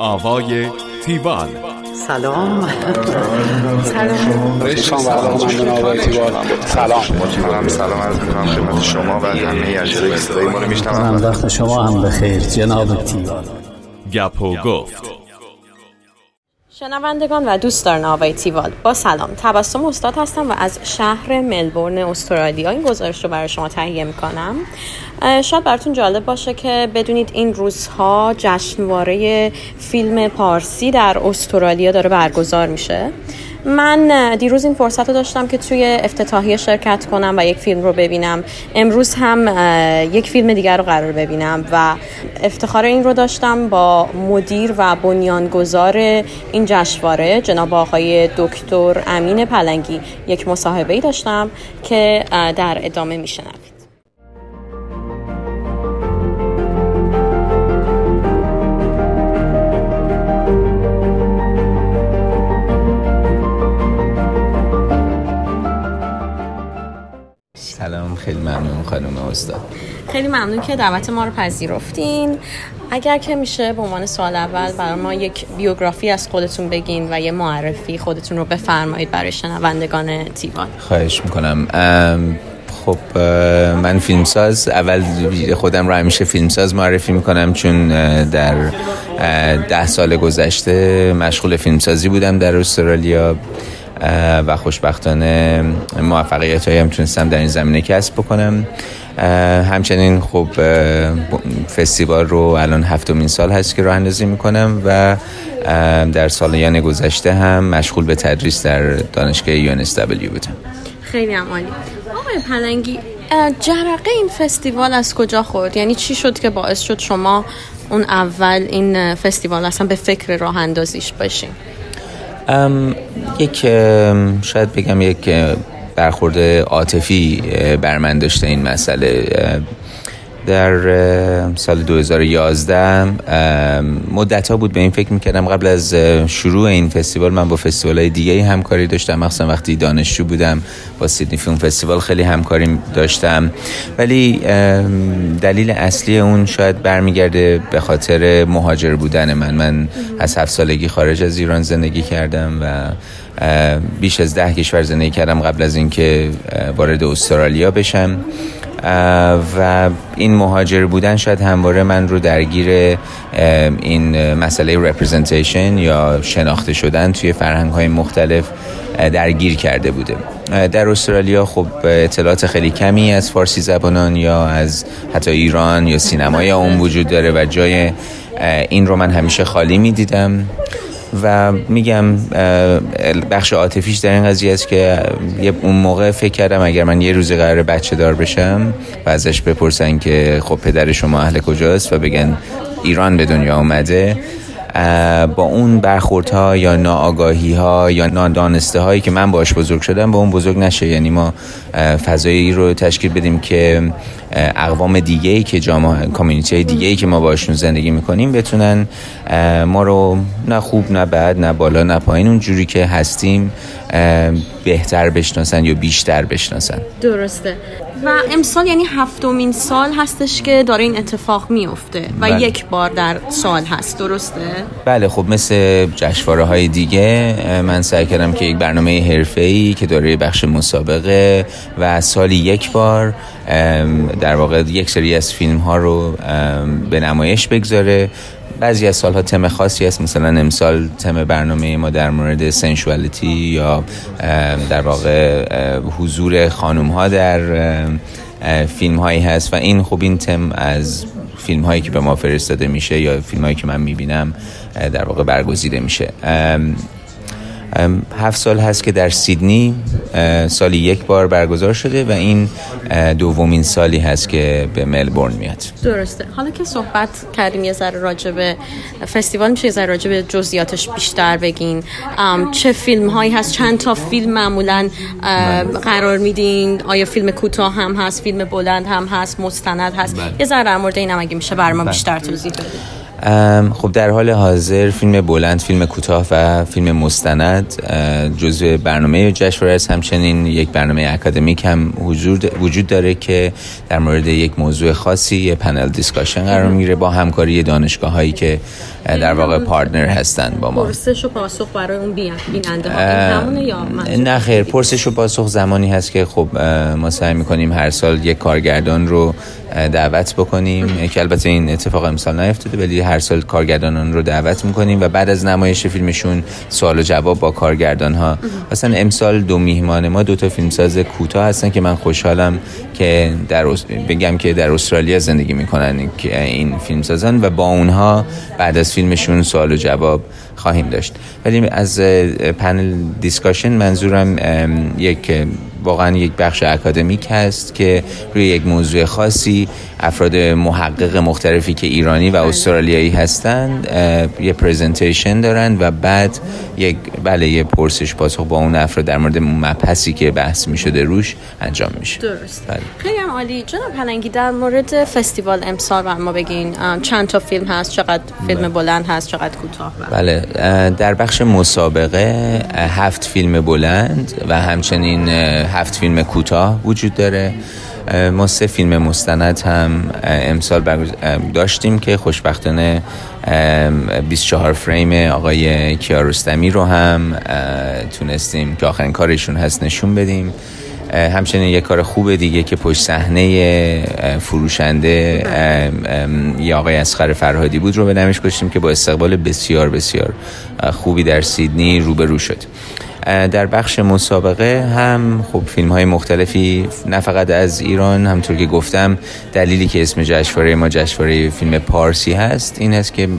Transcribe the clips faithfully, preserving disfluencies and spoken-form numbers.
آوای تیوال. سلام. سلام. سلام. سلام عرض می‌کنم خدمت شما و همه اجرای صدای ما رو میشنوم. وقت شما هم بخیر جناب تیوال. گپ و گفت. شنوندگان و دوستان آوای تیوال، با سلام. تبسم استاد هستم و از شهر ملبورن استرالیا این گزارش رو برای شما تهیه میکنم. شاید براتون جالب باشه که بدونید این روزها جشنواره فیلم پارسی در استرالیا داره برگزار میشه. من دیروز این فرصت رو داشتم که توی افتتاحیه شرکت کنم و یک فیلم رو ببینم. امروز هم یک فیلم دیگر رو قرار ببینم و افتخار این رو داشتم با مدیر و بنیانگذار این جشنواره جناب آقای دکتر امین پلنگی یک مصاحبه‌ای داشتم که در ادامه میشنوید. سلام، خیلی ممنون خانم استاد. خیلی ممنون که دعوت ما رو پذیرفتین. اگر که میشه به عنوان سوال اول برای ما یک بیوگرافی از خودتون بگین و یه معرفی خودتون رو بفرمایید برای شنوندگان تیوال. خواهش میکنم. خب من فیلمساز، اول خودم رو همیشه فیلمساز معرفی میکنم چون در ده سال گذشته مشغول فیلمسازی بودم در استرالیا و خوشبختانه موفقیت هایی هم تونستم در این زمینه کسب بکنم. همچنین خب فستیوال رو الان هفتمین سال هست که راه اندازی میکنم و در سالیان گذشته هم مشغول به تدریس در دانشگاه یو ان اس دبلیو بودم. خیلی هم عالی. آقای پلنگی، جرقه این فستیوال از کجا خورد؟ یعنی چی شد که باعث شد شما اون اول این فستیوال اصلا به فکر راه اندازیش باشین؟ ام، یک شاید بگم یک برخورد عاطفی بر من داشته این مسئله. در سال دو هزار و یازده مدت‌ها بود به این فکر می‌کردم. قبل از شروع این فستیوال من با فستیوال‌های دیگه همکاری داشتم، مخصوصا وقتی دانشجو بودم با سیدنی فیلم فستیوال خیلی همکاری داشتم، ولی دلیل اصلی اون شاید برمیگرده به خاطر مهاجر بودن من. من از هفت سالگی خارج از ایران زندگی کردم و بیش از ده کشور زندگی کردم قبل از اینکه وارد استرالیا بشم و این مهاجر بودن شاید همواره من رو درگیر این مسئله رپرزنتیشن یا شناخته شدن توی فرهنگ‌های مختلف درگیر کرده بوده. در استرالیا خب اطلاعات خیلی کمی از فارسی زبانان یا از حتی ایران یا سینمای اون وجود داره و جای این رو من همیشه خالی می‌دیدم و میگم بخش عاطفیش در این قضیه است که اون موقع فکر کردم اگر من یه روزی قراره بچه دار بشم و ازش بپرسن که خب پدر شما اهل کجاست و بگن ایران به دنیا اومده، با اون برخوردها یا ناآگاهی‌ها یا نادانسته هایی که من باش بزرگ شدم با اون بزرگ نشه. یعنی ما فضایی رو تشکیل بدیم که اقوام دیگه‌ای که جامعه کامیونیتی دیگه‌ای که ما باشون زندگی می‌کنیم بتونن ما رو نه خوب نه بد نه بالا نه پایین اون جوری که هستیم بهتر بشناسن یا بیشتر بشناسن. درسته. و امسال یعنی هفتمین سال هستش که داره این اتفاق میفته و بله. یک بار در سال هست، درسته؟ بله. خب مثل جشنواره های دیگه من سعی کردم که یک برنامه حرفه‌ای که داره بخش مسابقه و سالی یک بار در واقع یک سری از فیلم ها رو به نمایش بگذاره. بعضی از سالها تم خاصی هست، مثلا امسال تم برنامه ما در مورد سنشوالیتی یا در واقع حضور خانم ها در فیلم هایی هست و این خب این تم از فیلم هایی که به ما فرستاده میشه یا فیلم هایی که من میبینم در واقع برگزیده میشه. هفت سال هست که در سیدنی سالی یک بار برگزار شده و این دومین سالی هست که به ملبورن میاد. درسته. حالا که صحبت کردیم یه ذره راجع به فستیوال، میشه یه ذره راجع به جزئیاتش بیشتر بگین؟ چه فیلم هایی هست؟ چند تا فیلم معمولا قرار میدین؟ آیا فیلم کوتاه هم هست، فیلم بلند هم هست، مستند هست؟ بله. یه ذره در مورد اینم اگه میشه برام بیشتر توضیح بدید. خب در حال حاضر فیلم بلند، فیلم کوتاه و فیلم مستند جزو برنامه جشنواره است. همچنین یک برنامه اکادمیک هم وجود داره که در مورد یک موضوع خاصی یه پنل دیسکاشن قرار میگیره با همکاری دانشگاه هایی که در واقع پارتنر هستن با ما. پرسش و پاسخ برای اون بیننده ها این همونه یا نه خیر، پرسش و پاسخ زمانی هست که خب ما سعی میکنیم هر سال یک کارگردان رو دعوت بکنیم که البته این اتفاق امسال نیفتاده، ولی هر سال کارگردانان رو دعوت میکنیم و بعد از نمایش فیلمشون سوال و جواب با کارگردان ها. مثلا امسال دو میهمان ما دو تا فیلمساز کوتاه هستن که من خوشحالم که در بگم که در استرالیا زندگی میکنن این فیلمسازان و با اونها بعد از فیلمشون سوال و جواب خواهیم داشت. ولی از پنل دیسکاشن منظورم یک واقعا یک بخش اکادمیک هست که روی یک موضوع خاصی افراد محقق مختلفی که ایرانی و استرالیایی هستند یه پرزنتیشن دارن و بعد یک بله یه پرسش پاسخ با اون افراد در مورد مبحثی که بحث می‌شده روش انجام میشه. درست. بله. خیلی هم عالی. جناب پلنگی در مورد فستیوال امسال بر ما بگین چند تا فیلم هست، چقدر فیلم بلند هست، چقدر کوتاه؟ بله در بخش مسابقه هفت فیلم بلند و همچنین هفت فیلم کوتاه وجود داره. ما سه فیلم مستند هم امسال داشتیم که خوشبختانه بیست و چهار فریم آقای کیارستمی رو هم تونستیم که آخرین کارشون هست نشون بدیم. همچنین یک کار خوب دیگه که پشت صحنه فروشنده یا آقای اصغر فرهادی بود رو به نمایش گذاشتیم که با استقبال بسیار بسیار خوبی در سیدنی روبرو شد. در بخش مسابقه هم خب فیلم های مختلفی نه فقط از ایران، همونطور که گفتم دلیلی که اسم جشنواره ما جشنواره فیلم پارسی هست این است که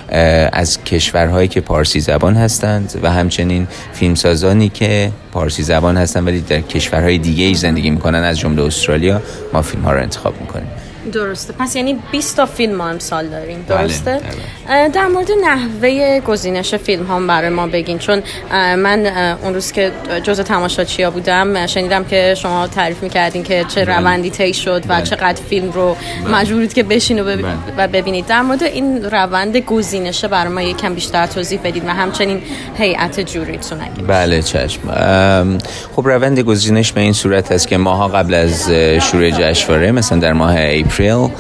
از کشورهایی که پارسی زبان هستند و همچنین فیلمسازانی که پارسی زبان هستند ولی در کشورهای دیگه ای زندگی میکنن از جمله استرالیا ما فیلم ها رو انتخاب میکنیم. درسته. پس یعنی بیست تا فیلم ما امسال داریم. درسته؟ بله، بله. در مورد نحوه گزینش فیلم هم برای ما بگین، چون من اون روز که جزء تماشاچی‌ها بودم شنیدم که شما تعریف می‌کردین که چه بله. روندی طی شد و بله. چقدر فیلم رو بله. مجبورید که بشین و, بب... بله. و ببینید. در مورد این روند گزینش برای ما یکم بیشتر توضیح بدید و همچنین هیئت جوریتون اگه. بله چشم. خب روند گزینش به این صورت است که ماها قبل از شروع جشنواره مثلا در ماه اپریل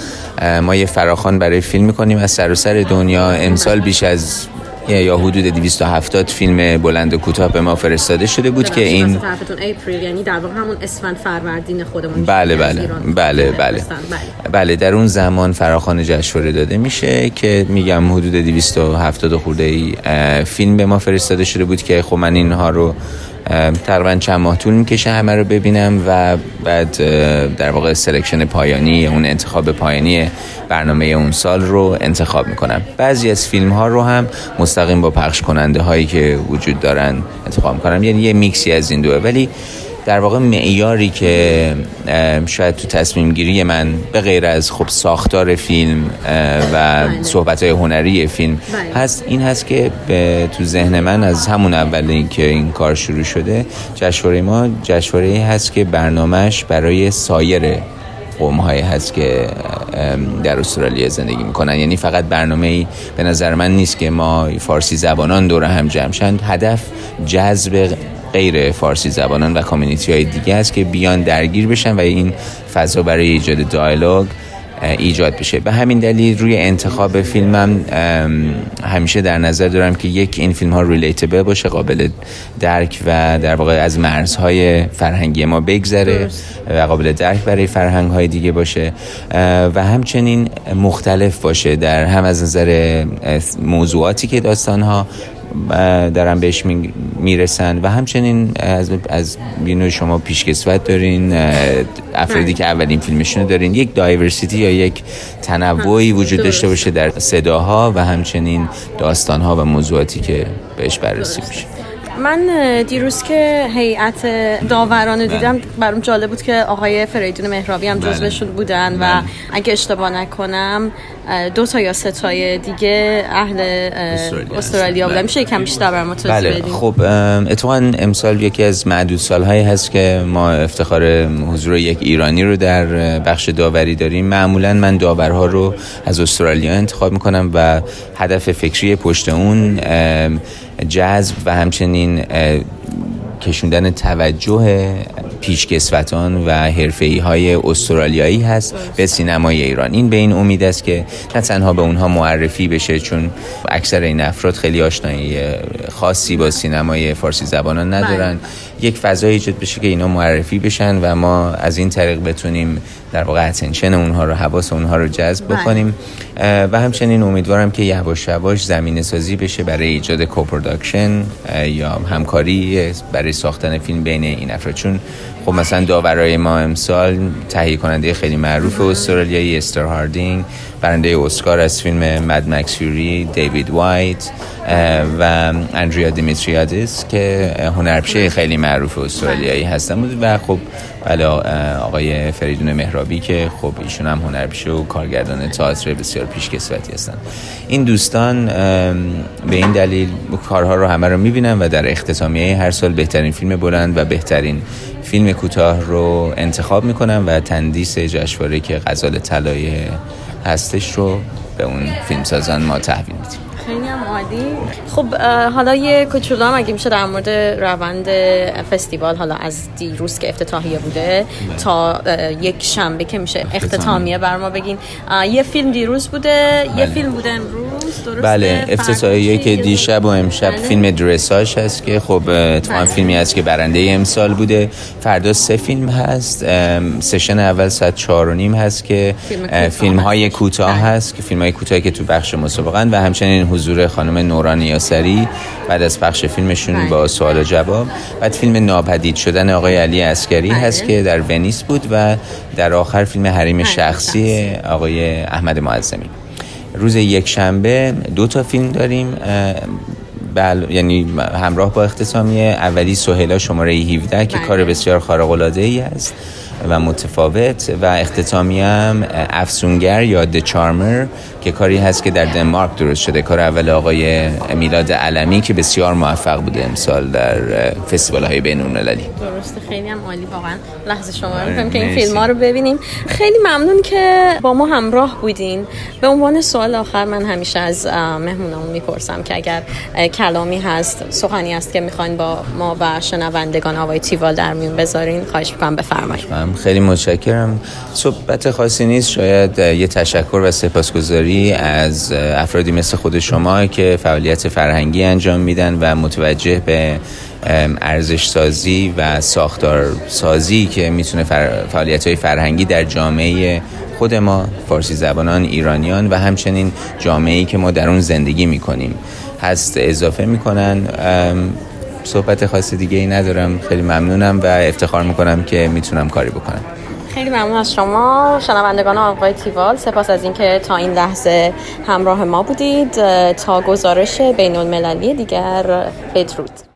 ما یه فراخوان برای فیلم می‌کنیم از سراسر دنیا. امسال بیش از یا حدود دویست و هفتاد فیلم بلند و کوتاه به ما فرستاده شده بود که این طرفتون اپریل یعنی در واقع همون اسفند فروردین خودمون. بله بله بله بله بله در اون زمان فراخوان جشنواره داده میشه که میگم حدود دویست و هفتاد خورده ای فیلم به ما فرستاده شده بود که خب من اینها رو تقریبا چند ماه طول میکشه همه رو ببینم و بعد در واقع سلکشن پایانی اون انتخاب پایانی برنامه اون سال رو انتخاب میکنم. بعضی از فیلم ها رو هم مستقیم با پخش کننده هایی که وجود دارن انتخاب میکنم، یعنی یه میکسی از این دوه. ولی در واقع معیاری که شاید تو تصمیم گیری من به غیر از خب ساختار فیلم و صحبت‌های هنری فیلم هست این هست که تو ذهن من از همون اولی که این کار شروع شده جشنواره ما جشنواره‌ای هست که برنامه‌اش برای سایر قوم‌هایی هست که در استرالیا زندگی میکنن. یعنی فقط برنامه‌ای به نظر من نیست که ما فارسی زبانان دور هم جمع شند. هدف جذب غیر فارسی زبانان و کامیونیتی های دیگه است که بیان درگیر بشن و این فضا برای ایجاد دیالوگ ایجاد بشه. به همین دلیل روی انتخاب فیلمم همیشه در نظر دارم که یک این فیلم ها ریلیتبل باشه، قابل درک و در واقع از مرزهای فرهنگی ما بگذره و قابل درک برای فرهنگ های دیگه باشه و همچنین مختلف باشه در هم از نظر موضوعاتی که داستان ها دارن بهش میرسن و همچنین از از بینو شما پیشکسوت دارین، افرادی که اولین فیلمشون دارین، یک دایورسیتی یا یک تنوعی وجود داشته باشه در صداها و همچنین داستانها و موضوعاتی که بهش بررسی میشه. من دیروز که هیئت داوران دیدم برام جالب بود که آقای فریدون مهرابی هم جزوشون بودن و اگه اشتباه نکنم دو تا یا سه تای دیگه اهل استرالیا, استرالیا بودن. میشه یکم بیشتر برام توضیح بله. بدید؟ خب اتفاقا امسال یکی از معدود سال‌هایی هست که ما افتخار حضور یک ایرانی رو در بخش داوری داریم. معمولا من داورها رو از استرالیا انتخاب میکنم و هدف فکری پشت اون جذب و همچنین کشوندن توجه پیشکسوتان و حرفه‌ای‌های استرالیایی هست به سینمای ایران. این به این امید است که نه تنها به اونها معرفی بشه، چون اکثر این افراد خیلی آشنایی خاصی با سینمای فارسی زبانان ندارن، یک فضای ایجاد بشه که اینا معرفی بشن و ما از این طریق بتونیم در واقع اتنشن اونها رو، حواس اونها رو جذب بکنیم و همچنین امیدوارم که یواش یواش زمینه سازی بشه برای ایجاد کوپروداکشن یا همکاری برای ساختن فیلم بین این افراد. چون خب مثلا داورای ما امسال تهیه کننده خیلی معروف استرالیایی استر هاردینگ، برنده اسکار از فیلم مد مکس فیوری دیوید وایت و اندریا دیمیتریادیس که هنرپیشه خیلی معروف استرالیایی هستن بود و خب بله آقای فریدون مهرابی که خب ایشون هم هنرپیشه و کارگردان تئاتر بسیار پیشکسوتی هستن. این دوستان به این دلیل کارها رو همه رو میبینن و در اختتامیه هر سال بهترین فیلم بلند و بهترین فیلم کوتاه رو انتخاب میکنن و تندیس جشنواره که غزال طلایی هستش رو به اون فیلمسازان ما تحویل میدیم. خیلی هم عالی. خب حالا یه کوچولو هم اگه میشه در مورد روند فستیوال، حالا از دیروز که افتتاحیه بوده بله. تا یک شنبه که میشه اختتامیه بر ما بگین. یه فیلم دیروز بوده بله. یه فیلم بوده امروز، درسته؟ بله، افتتاحیه که دیشب و امشب بله. فیلم درساژ هست که خب اتفاقا بله. فیلمی هست که برنده امسال بوده. فردا سه فیلم هست. سشن اول ساعت چهار و نیم هست که فیلم, فیلم های کوتاه بله. هست که فیلم های کوتاهی که تو بخش مسابقه و همچنین حضور خانم نوران یاسری بعد از پخش فیلمشون بله. با سوال و جواب. بعد فیلم ناپدید شدن آقای علی عسکری بله. هست که در ونیس بود و در آخر فیلم حریم شخصی آقای احمد معظمی. روز یک شنبه دو تا فیلم داریم بله، یعنی همراه با اختتامیه. اولی سهیلا شماره هفده بله. که کار بسیار خارق‌العاده‌ای است و متفاوت و اختتامی هم افسونگر یا د چارمر که کاری هست که در دنمارک درست شده، کار اول آقای میلاد علمی که بسیار موفق بوده امسال در فستیوال‌های بین‌المللی. درسته، خیلی هم عالی. واقعا لحظه شما رو می‌کنم که این فیلم‌ها رو ببینیم. خیلی ممنون که با ما همراه بودین. به عنوان سوال آخر من همیشه از مهمونامون میپرسم که اگر کلامی هست، سخنی هست که می‌خواید با ما و شنوندگان آوای تیوال در میون بذارین، خواهش می‌کنم بفرمایید. خیلی متشکرم. صحبت خاصی نیست، شاید یه تشکر و سپاسگزاری از افرادی مثل خود شما که فعالیت فرهنگی انجام میدن و متوجه به ارزش سازی و ساختار سازی که میتونه فعالیت‌های فرهنگی در جامعه خود ما فارسی زبانان ایرانیان و همچنین جامعه‌ای که ما در اون زندگی میکنیم هست اضافه میکنن. صحبت خاصی دیگه ای ندارم. خیلی ممنونم و افتخار میکنم که میتونم کاری بکنم. خیلی ممنون از شما شنوندگان آقای تیوال. سپاس از اینکه تا این لحظه همراه ما بودید. تا گزارش بین‌المللی دیگر بدرود.